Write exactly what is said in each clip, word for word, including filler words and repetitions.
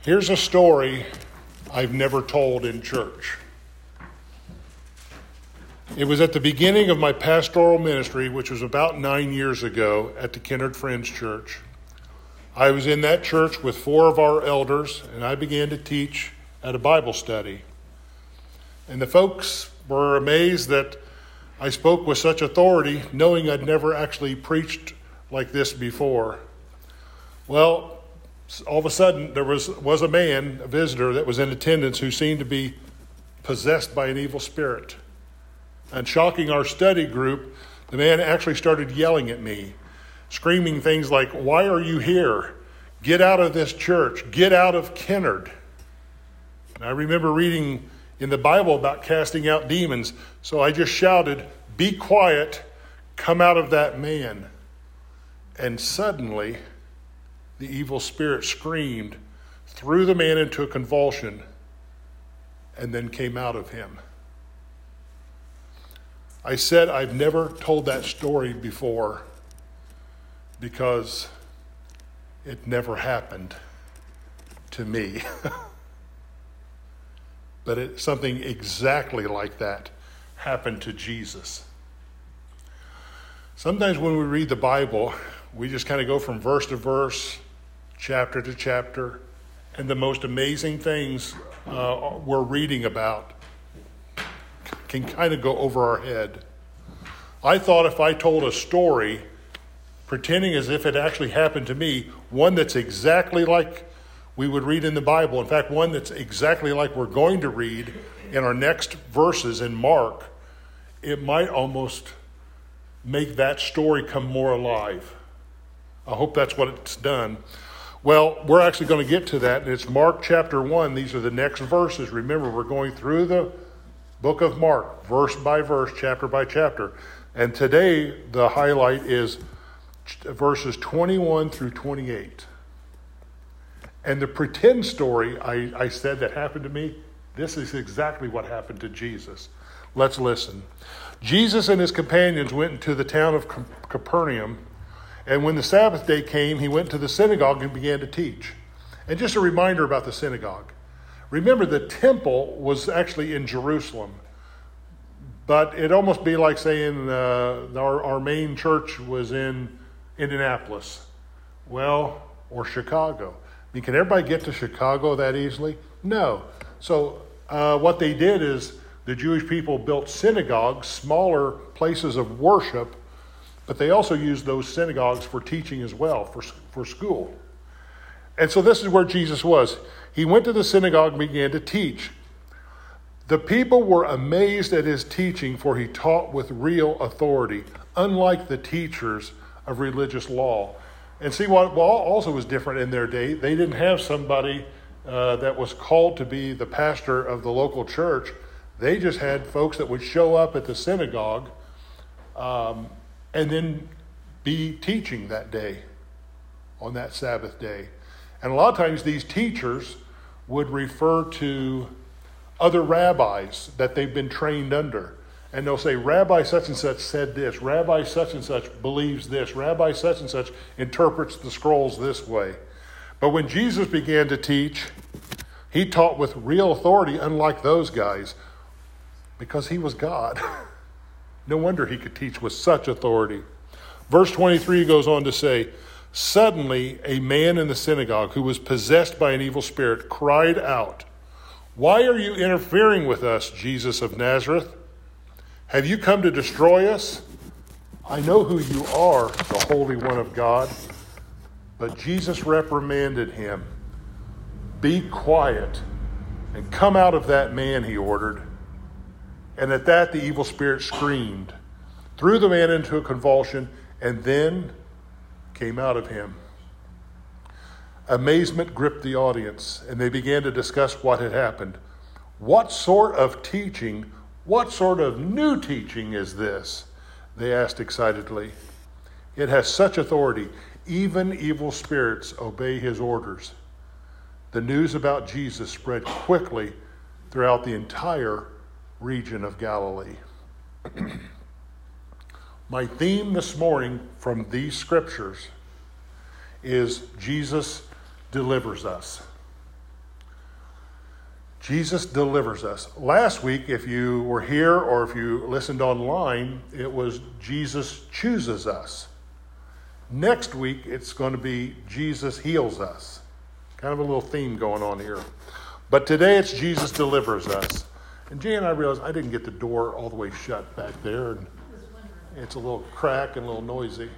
Here's a story I've never told in church. It was at the beginning of my pastoral ministry, which was about nine years ago at the Kennard Friends Church. I was in that church with four of our elders, and I began to teach at a Bible study. And the folks were amazed that I spoke with such authority, knowing I'd never actually preached like this before. Well, all of a sudden, there was, was a man, a visitor, that was in attendance who seemed to be possessed by an evil spirit. And shocking our study group, the man actually started yelling at me, screaming things like, "Why are you here? Get out of this church. Get out of Kennard." And I remember reading in the Bible about casting out demons, so I just shouted, "Be quiet, come out of that man." And suddenly, the evil spirit screamed, threw the man into a convulsion, and then came out of him. I said I've never told that story before because it never happened to me. But it, something exactly like that happened to Jesus. Sometimes when we read the Bible, we just kind of go from verse to verse, chapter to chapter, and the most amazing things uh, we're reading about can kind of go over our head. I thought if I told a story, pretending as if it actually happened to me, one that's exactly like we would read in the Bible, in fact, one that's exactly like we're going to read in our next verses in Mark, it might almost make that story come more alive. I hope that's what it's done. Well, we're actually going to get to that, and it's Mark chapter one. These are the next verses. Remember, we're going through the book of Mark, verse by verse, chapter by chapter. And today, the highlight is verses twenty-one through twenty-eight. And the pretend story I, I said that happened to me, this is exactly what happened to Jesus. Let's listen. Jesus and his companions went into the town of Capernaum, and when the Sabbath day came, he went to the synagogue and began to teach. And just a reminder about the synagogue. Remember, the temple was actually in Jerusalem, but it'd almost be like saying uh, our, our main church was in Indianapolis, well, or Chicago. I mean, can everybody get to Chicago that easily? No. So uh, what they did is the Jewish people built synagogues, smaller places of worship, but they also used those synagogues for teaching as well, for, for school. And so this is where Jesus was. He went to the synagogue and began to teach. The people were amazed at his teaching, for he taught with real authority, unlike the teachers of religious law. And see, what also was different in their day, they didn't have somebody uh, that was called to be the pastor of the local church. They just had folks that would show up at the synagogue um, and then be teaching that day, on that Sabbath day. And a lot of times these teachers would refer to other rabbis that they've been trained under. And they'll say, Rabbi such and such said this, Rabbi such and such believes this, Rabbi such and such interprets the scrolls this way. But when Jesus began to teach, he taught with real authority, unlike those guys, because he was God. No wonder he could teach with such authority. Verse twenty-three goes on to say, suddenly a man in the synagogue who was possessed by an evil spirit cried out, "Why are you interfering with us, Jesus of Nazareth? Have you come to destroy us? I know who you are, the Holy One of God." But Jesus reprimanded him. "Be quiet and come out of that man," he ordered. And at that, the evil spirit screamed, threw the man into a convulsion, and then came out of him. Amazement gripped the audience, and they began to discuss what had happened. What sort of teaching, what sort of new teaching is this? They asked excitedly. It has such authority. Even evil spirits obey his orders. The news about Jesus spread quickly throughout the entire region of Galilee. My theme this morning from these scriptures is Jesus delivers us. Jesus delivers us. Last week, if you were here or if you listened online, it was Jesus chooses us. Next week, it's going to be Jesus heals us. Kind of a little theme going on here. But today, it's Jesus delivers us. And Jay and I realized I didn't get the door all the way shut back there. And it's a little crack and a little noisy.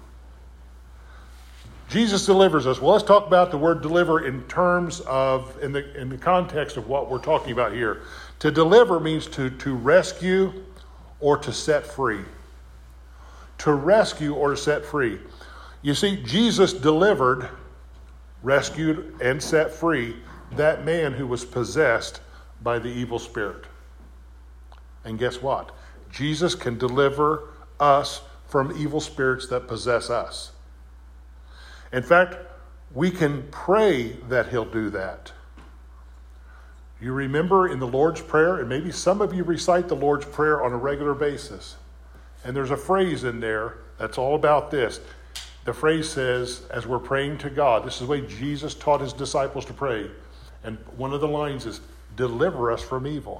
Jesus delivers us. Well, let's talk about the word deliver in terms of, in the in the context of what we're talking about here. To deliver means to, to rescue or to set free. To rescue or to set free. You see, Jesus delivered, rescued, and set free that man who was possessed by the evil spirit. And guess what? Jesus can deliver us from evil spirits that possess us. In fact, we can pray that he'll do that. You remember in the Lord's Prayer, and maybe some of you recite the Lord's Prayer on a regular basis. And there's a phrase in there that's all about this. The phrase says, as we're praying to God, this is the way Jesus taught his disciples to pray. And one of the lines is, deliver us from evil.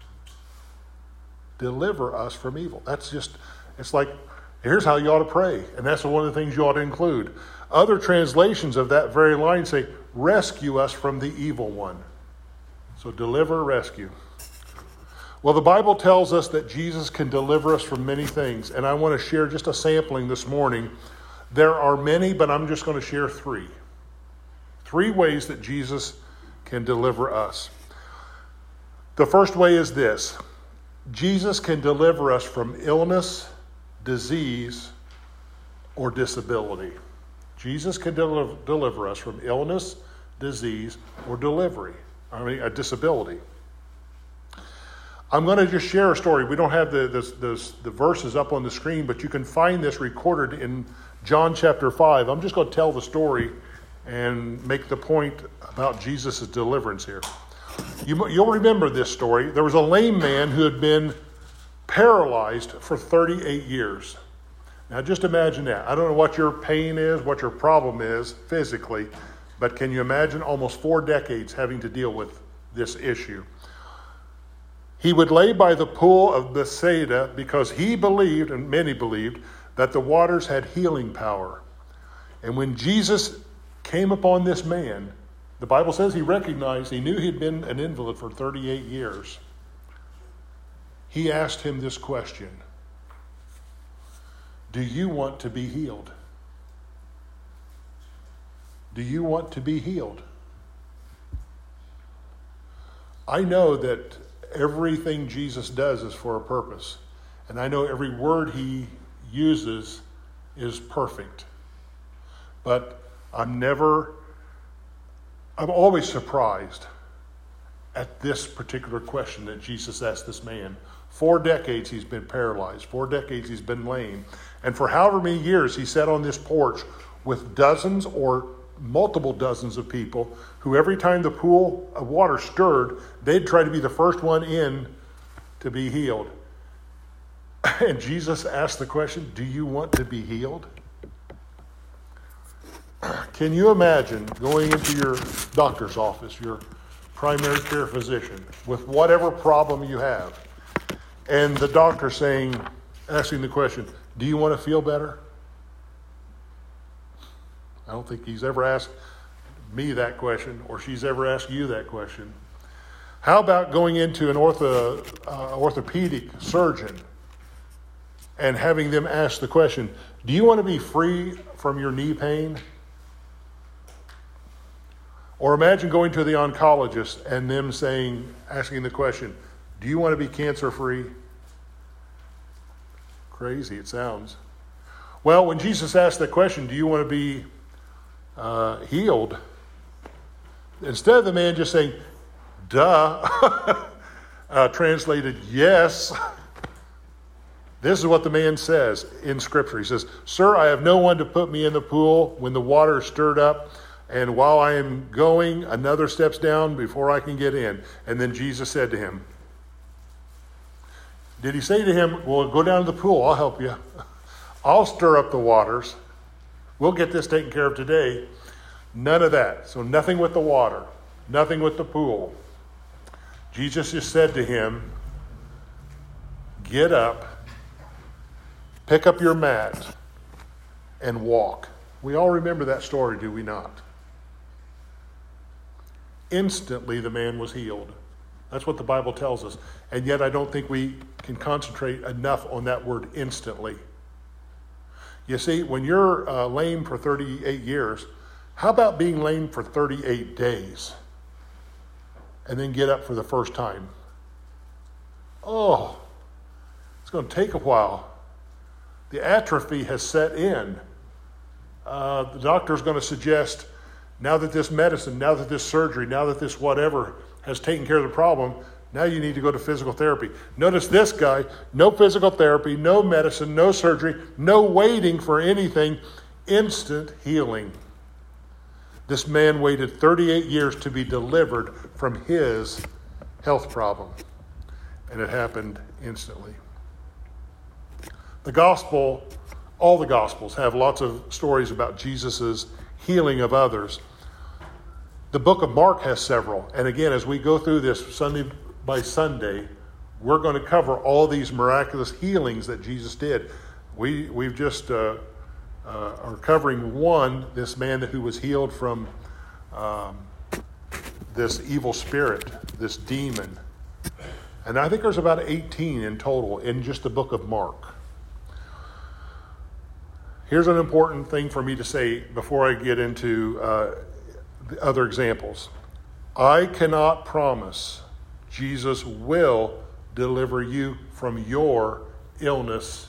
Deliver us from evil. That's just, it's like, here's how you ought to pray. And that's one of the things you ought to include. Other translations of that very line say, rescue us from the evil one. So deliver, rescue. Well, the Bible tells us that Jesus can deliver us from many things. And I want to share just a sampling this morning. There are many, but I'm just going to share three. Three ways that Jesus can deliver us. The first way is this. Jesus can deliver us from illness, disease, or disability. Jesus can del- deliver us from illness, disease, or delivery. I mean, a disability. I'm going to just share a story. We don't have the, the, the, the verses up on the screen, but you can find this recorded in John chapter five. I'm just going to tell the story and make the point about Jesus' deliverance here. You, you'll remember this story. There was a lame man who had been paralyzed for thirty-eight years. Now just imagine that. I don't know what your pain is, what your problem is physically, but can you imagine almost four decades having to deal with this issue? He would lay by the pool of Bethsaida because he believed, and many believed, that the waters had healing power. And when Jesus came upon this man, the Bible says he recognized, he knew he'd been an invalid for thirty-eight years. He asked him this question. Do you want to be healed? Do you want to be healed? I know that everything Jesus does is for a purpose. And I know every word he uses is perfect. But I'm never, I'm always surprised at this particular question that Jesus asked this man. Four decades he's been paralyzed. Four decades he's been lame. And for however many years he sat on this porch with dozens or multiple dozens of people who every time the pool of water stirred, they'd try to be the first one in to be healed. And Jesus asked the question, do you want to be healed? Can you imagine going into your doctor's office, your primary care physician, with whatever problem you have, and the doctor saying, asking the question, do you want to feel better? I don't think he's ever asked me that question, or she's ever asked you that question. How about going into an ortho, uh, orthopedic surgeon and having them ask the question, do you want to be free from your knee pain? Or imagine going to the oncologist and them saying, asking the question, do you want to be cancer-free? Crazy it sounds. Well, when Jesus asked that question, do you want to be uh, healed? Instead of the man just saying, duh, uh, translated, yes, this is what the man says in Scripture. He says, sir, I have no one to put me in the pool when the water is stirred up, and while I am going, another steps down before I can get in. And then Jesus said to him, did he say to him, well, go down to the pool, I'll help you. I'll stir up the waters. We'll get this taken care of today. None of that. So nothing with the water, nothing with the pool. Jesus just said to him, get up, pick up your mat, and walk. We all remember that story, do we not? Instantly, the man was healed. That's what the Bible tells us. And yet I don't think we can concentrate enough on that word instantly. You see, when you're uh, lame for thirty-eight years, how about being lame for thirty-eight days and then get up for the first time? Oh, it's going to take a while. The atrophy has set in. Uh, the doctor's going to suggest, now that this medicine, now that this surgery, now that this whatever has taken care of the problem, now you need to go to physical therapy. Notice this guy, no physical therapy, no medicine, no surgery, no waiting for anything, instant healing. This man waited thirty-eight years to be delivered from his health problem, and it happened instantly. The gospel, all the gospels have lots of stories about Jesus' healing of others. The book of Mark has several. And again, as we go through this Sunday by Sunday, we're going to cover all these miraculous healings that Jesus did. We, we've just uh, uh, are covering one, this man who was healed from um, this evil spirit, this demon. And I think there's about eighteen in total in just the book of Mark. Here's an important thing for me to say before I get into uh, the other examples. I cannot promise Jesus will deliver you from your illness,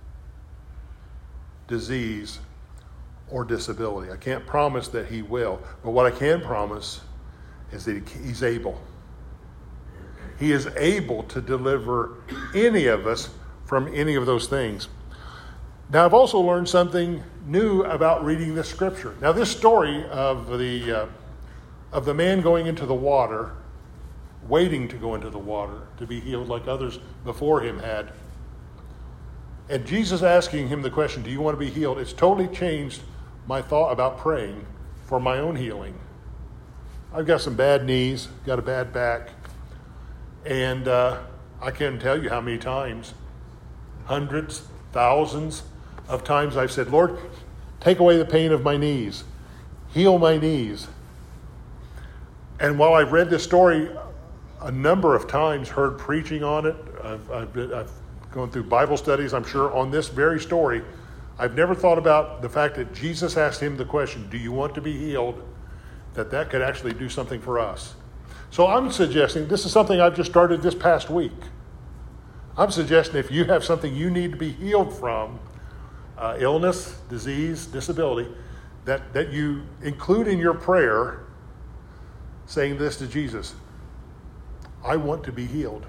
disease, or disability. I can't promise that he will. But what I can promise is that he's able. He is able to deliver any of us from any of those things. Now, I've also learned something new about reading this scripture. Now, this story of the uh, of the man going into the water, waiting to go into the water to be healed like others before him had, and Jesus asking him the question, do you want to be healed? It's totally changed my thought about praying for my own healing. I've got some bad knees, got a bad back, and uh, I can't tell you how many times, hundreds, thousands of times I've said, Lord, take away the pain of my knees. Heal my knees. And while I've read this story a number of times, heard preaching on it, I've, I've, been, I've gone through Bible studies, I'm sure, on this very story, I've never thought about the fact that Jesus asked him the question, do you want to be healed? That that could actually do something for us. So I'm suggesting, this is something I've just started this past week. I'm suggesting if you have something you need to be healed from, uh, illness, disease, disability, that, that you include in your prayer saying this to Jesus. I want to be healed.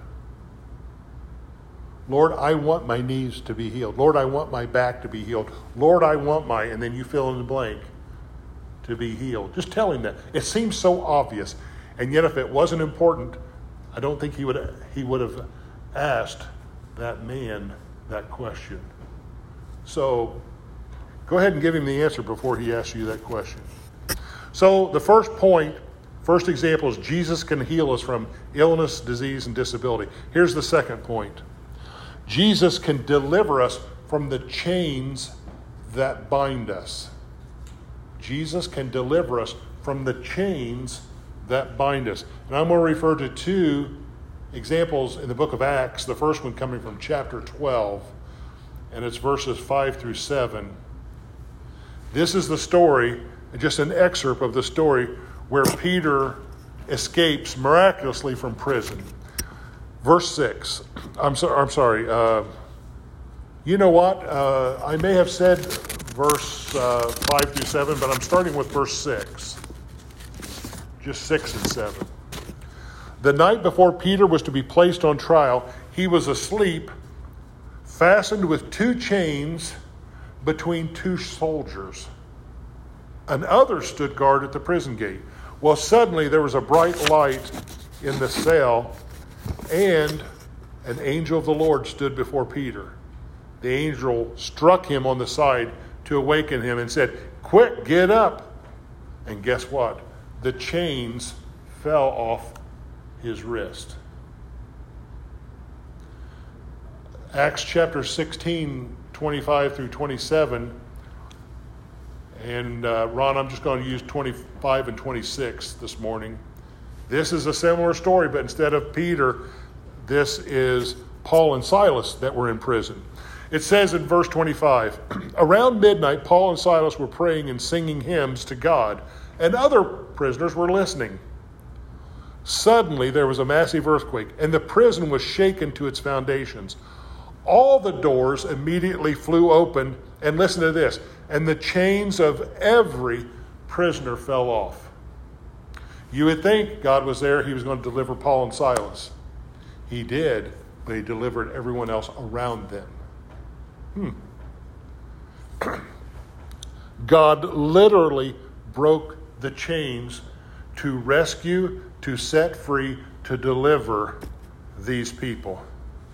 Lord, I want my knees to be healed. Lord, I want my back to be healed. Lord, I want my, and then you fill in the blank, to be healed. Just tell him that. It seems so obvious. And yet if it wasn't important, I don't think he would he would have asked that man that question. So go ahead and give him the answer before he asks you that question. So the first point, first example is Jesus can heal us from illness, disease, and disability. Here's the second point. Jesus can deliver us from the chains that bind us. Jesus can deliver us from the chains that bind us. And I'm going to refer to two examples in the book of Acts, the first one coming from chapter twelve, and it's verses five through seven. This is the story, just an excerpt of the story, where Peter escapes miraculously from prison. Verse six. I'm, so, I'm sorry. Uh, you know what? Uh, I may have said verse uh, five through seven, but I'm starting with verse six. Just six and seven. The night before Peter was to be placed on trial, he was asleep, fastened with two chains between two soldiers. Another stood guard at the prison gate. Well, suddenly there was a bright light in the cell, and an angel of the Lord stood before Peter. The angel struck him on the side to awaken him and said, "Quick, get up." And guess what? The chains fell off his wrist. Acts chapter sixteen, twenty-five through twenty-seven. And uh, Ron, I'm just going to use twenty-five and twenty-six this morning. This is a similar story, but instead of Peter, this is Paul and Silas that were in prison. It says in verse twenty-five, around midnight, Paul and Silas were praying and singing hymns to God, and other prisoners were listening. Suddenly, there was a massive earthquake, and the prison was shaken to its foundations. All the doors immediately flew open, and listen to this, and the chains of every prisoner fell off. You would think God was there, he was going to deliver Paul and Silas. He did, but he delivered everyone else around them. Hmm. God literally broke the chains to rescue, to set free, to deliver these people.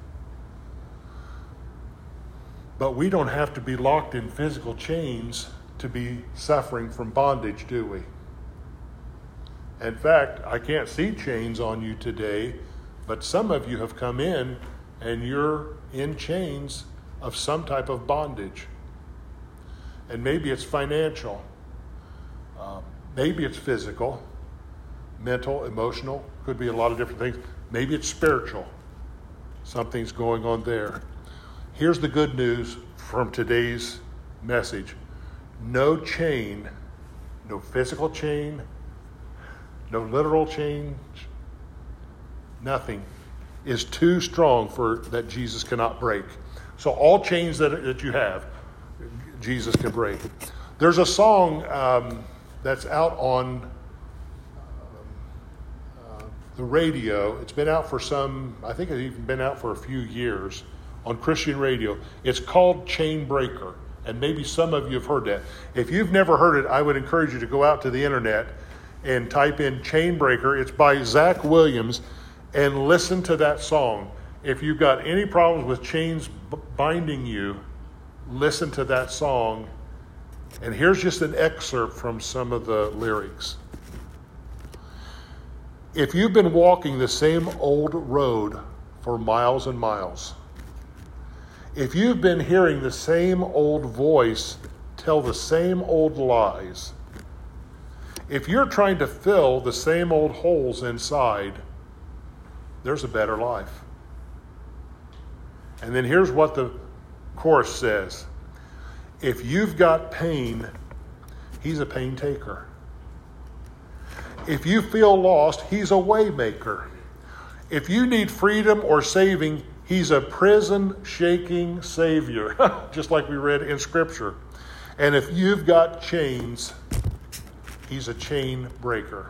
But we don't have to be locked in physical chains to be suffering from bondage, do we? In fact, I can't see chains on you today, but some of you have come in and you're in chains of some type of bondage. And maybe it's financial. Uh, maybe it's physical, mental, emotional. Could be a lot of different things. Maybe it's spiritual. Something's going on there. Here's the good news from today's message. No chain, no physical chain, no literal chain, nothing is too strong for that Jesus cannot break. So all chains that, that you have, Jesus can break. There's a song um, that's out on uh, the radio. It's been out for some, I think it's even been out for a few years on Christian radio. It's called Chain Breaker, and maybe some of you have heard that. If you've never heard it, I would encourage you to go out to the internet and type in Chain Breaker. It's by Zach Williams, and listen to that song. If you've got any problems with chains b- binding you, listen to that song. And here's just an excerpt from some of the lyrics. If you've been walking the same old road for miles and miles, if you've been hearing the same old voice tell the same old lies, if you're trying to fill the same old holes inside, there's a better life. And then here's what the chorus says. If you've got pain, he's a pain taker. If you feel lost, he's a way maker. If you need freedom or saving, he's a prison-shaking Savior, just like we read in Scripture. And if you've got chains, he's a chain breaker.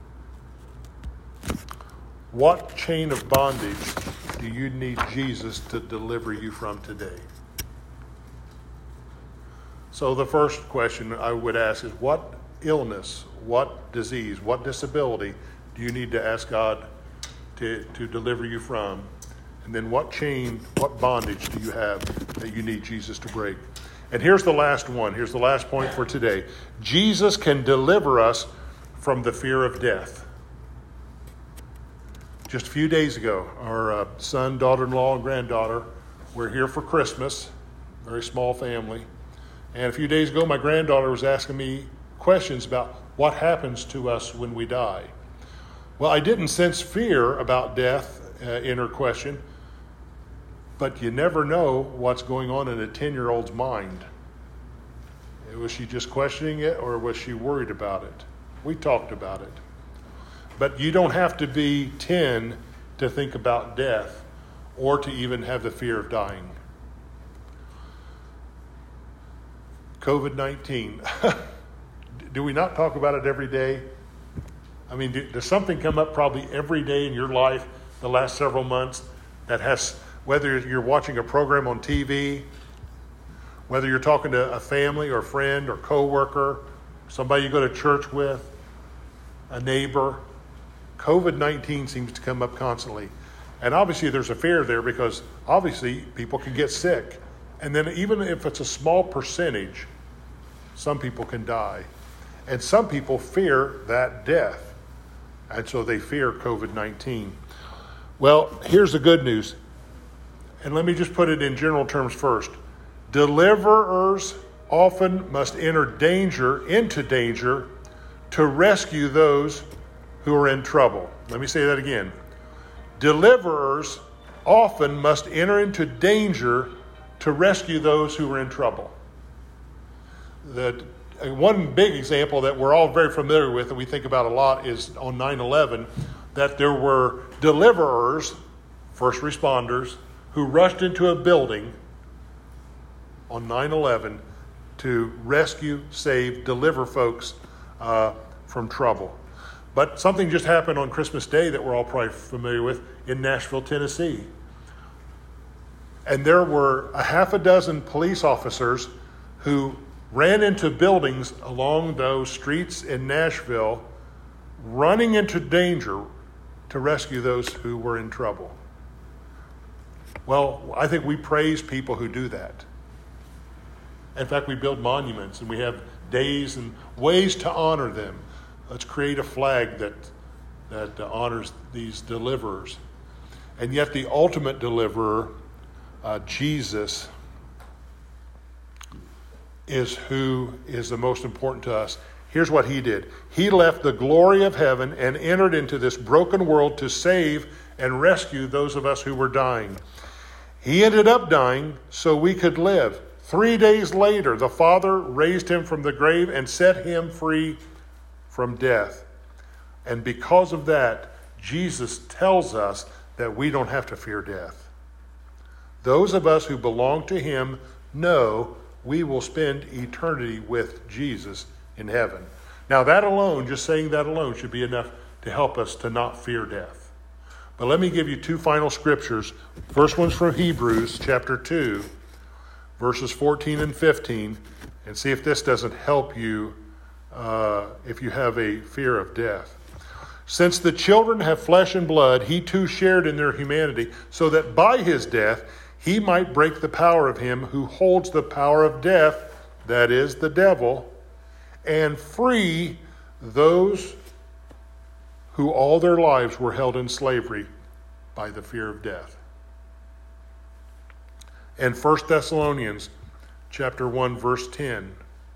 What chain of bondage do you need Jesus to deliver you from today? So the first question I would ask is, what illness, what disease, what disability do you need to ask God to, to deliver you from? And then what chain, what bondage do you have that you need Jesus to break? And here's the last one. Here's the last point for today. Jesus can deliver us from the fear of death. Just a few days ago, our uh, son, daughter-in-law, and granddaughter were here for Christmas, very small family. And a few days ago, my granddaughter was asking me questions about what happens to us when we die. Well, I didn't sense fear about death uh, in her question, but you never know what's going on in a ten-year-old's mind. Was she just questioning it, or was she worried about it? We talked about it. But you don't have to be ten to think about death or to even have the fear of dying. covid nineteen. Do we not talk about it every day? I mean, do, does something come up probably every day in your life the last several months that has, whether you're watching a program on T V, whether you're talking to a family or friend or coworker, somebody you go to church with, a neighbor, covid nineteen seems to come up constantly. And obviously there's a fear there because obviously people can get sick. And then even if it's a small percentage, some people can die. And some people fear that death. And so they fear covid nineteen. Well, here's the good news. And let me just put it in general terms first. Deliverers often must enter danger, into danger, to rescue those who are in trouble. Let me say that again. Deliverers often must enter into danger to rescue those who are in trouble. The, one big example that we're all very familiar with and we think about a lot is on nine eleven, that there were deliverers, first responders, who rushed into a building on nine eleven to rescue, save, deliver folks uh, from trouble. But something just happened on Christmas Day that we're all probably familiar with in Nashville, Tennessee. And there were a half a dozen police officers who ran into buildings along those streets in Nashville, running into danger to rescue those who were in trouble. Well, I think we praise people who do that. In fact, we build monuments and we have days and ways to honor them. Let's create a flag that that honors these deliverers. And yet the ultimate deliverer, uh, Jesus, is who is the most important to us. Here's what he did. He left the glory of heaven and entered into this broken world to save and rescue those of us who were dying. He ended up dying so we could live. Three days later, the Father raised him from the grave and set him free from death. And because of that, Jesus tells us that we don't have to fear death. Those of us who belong to him know we will spend eternity with Jesus in heaven. Now that alone, just saying that alone, should be enough to help us to not fear death. But let me give you two final scriptures. First one's from Hebrews chapter two, verses fourteen and fifteen, and see if this doesn't help you uh, if you have a fear of death. Since the children have flesh and blood, he too shared in their humanity, so that by his death he might break the power of him who holds the power of death, that is, the devil, and free those who all their lives were held in slavery by the fear of death. And First Thessalonians chapter one, verse ten.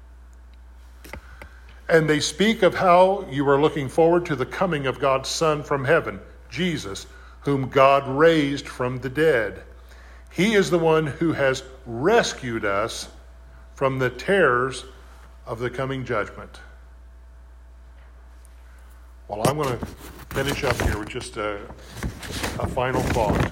And they speak of how you are looking forward to the coming of God's Son from heaven, Jesus, whom God raised from the dead. He is the one who has rescued us from the terrors of the coming judgment. Well, I'm going to finish up here with just a, a final thought.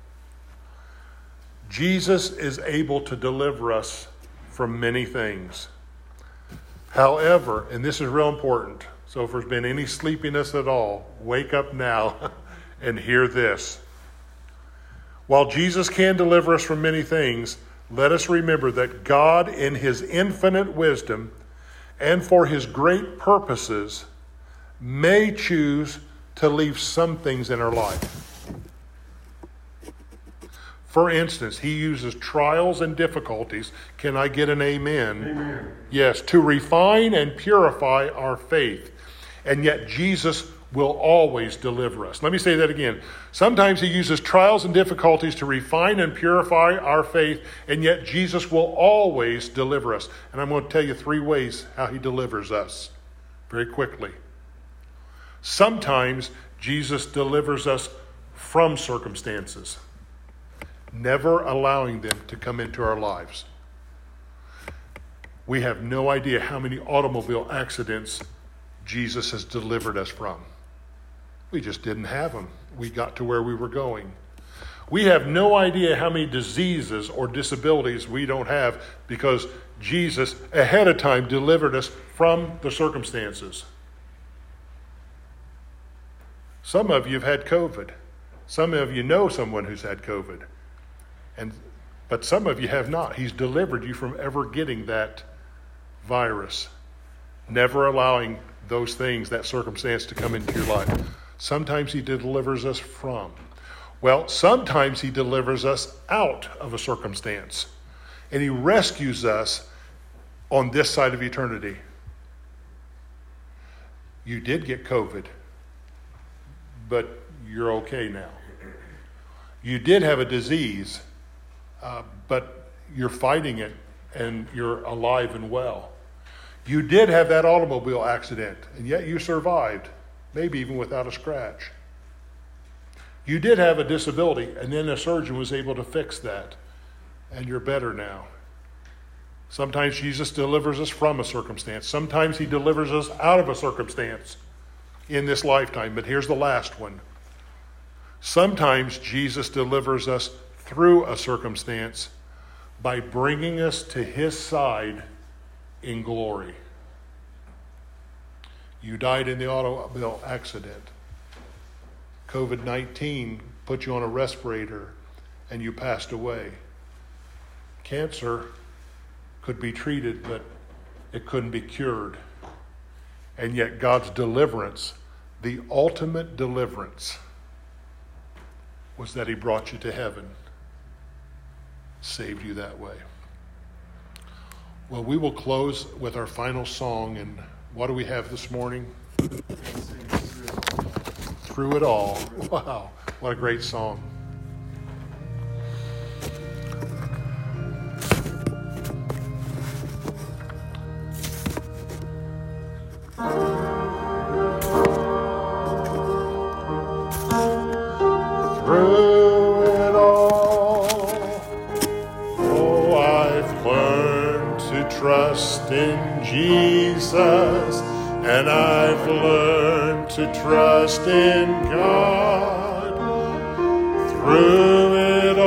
Jesus is able to deliver us from many things. However, and this is real important, so if there's been any sleepiness at all, wake up now and hear this. While Jesus can deliver us from many things, let us remember that God, in his infinite wisdom and for his great purposes, may choose to leave some things in our life. For instance, he uses trials and difficulties. Can I get an amen? Amen. Yes, to refine and purify our faith. And yet Jesus will always deliver us. Let me say that again. Sometimes he uses trials and difficulties to refine and purify our faith, and yet Jesus will always deliver us. And I'm going to tell you three ways how he delivers us very quickly. Sometimes Jesus delivers us from circumstances, never allowing them to come into our lives. We have no idea how many automobile accidents Jesus has delivered us from. We just didn't have them. We got to where we were going. We have no idea how many diseases or disabilities we don't have because Jesus ahead of time delivered us from the circumstances. Some of you have had COVID. Some of you know someone who's had COVID. And but some of you have not. He's delivered you from ever getting that virus, never allowing those things, that circumstance to come into your life. Sometimes he delivers us from. Well, sometimes he delivers us out of a circumstance. And he rescues us on this side of eternity. You did get COVID, but you're okay now. You did have a disease, uh, but you're fighting it and you're alive and well. You did have that automobile accident, and yet you survived, maybe even without a scratch. You did have a disability, and then a surgeon was able to fix that, and you're better now. Sometimes Jesus delivers us from a circumstance. Sometimes he delivers us out of a circumstance in this lifetime, but here's the last one. Sometimes Jesus delivers us through a circumstance by bringing us to his side in glory. You died in the automobile accident. covid nineteen put you on a respirator and you passed away. Cancer could be treated, but it couldn't be cured. And yet God's deliverance, the ultimate deliverance, was that he brought you to heaven, saved you that way. Well, we will close with our final song, and what do we have this morning? Through It All. Wow, what a great song. Through it all, oh, I've learned to trust in Jesus, and I've learned to trust in God. Through it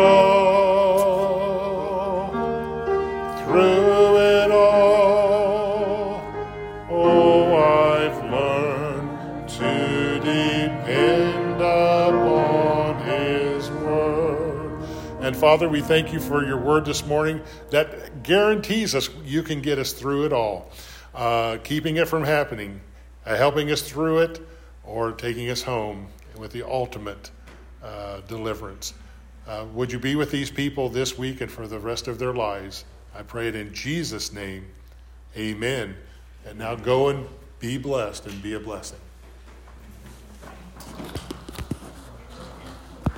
all, through it all, oh, I've learned to depend upon his word. And Father, we thank you for your word this morning that guarantees us you can get us through it all. Uh, keeping it from happening, uh, helping us through it, or taking us home with the ultimate uh, deliverance. Uh, would you be with these people this week and for the rest of their lives? I pray it in Jesus' name. Amen. And now go and be blessed and be a blessing.